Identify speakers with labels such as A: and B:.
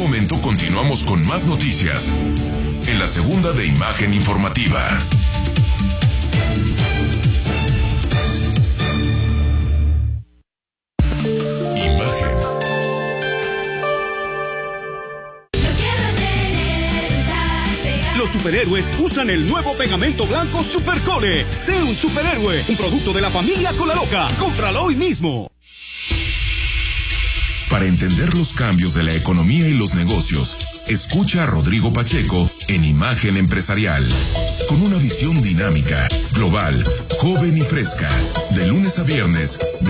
A: momento continuamos con más noticias en la segunda de Imagen Informativa.
B: Los superhéroes usan el nuevo pegamento blanco Supercole. Sé un superhéroe, un producto de la familia Colaloca. Cómpralo hoy mismo.
A: Para entender los cambios de la economía y los negocios, escucha a Rodrigo Pacheco en Imagen Empresarial. Con una visión dinámica, global, joven y fresca. De lunes a viernes,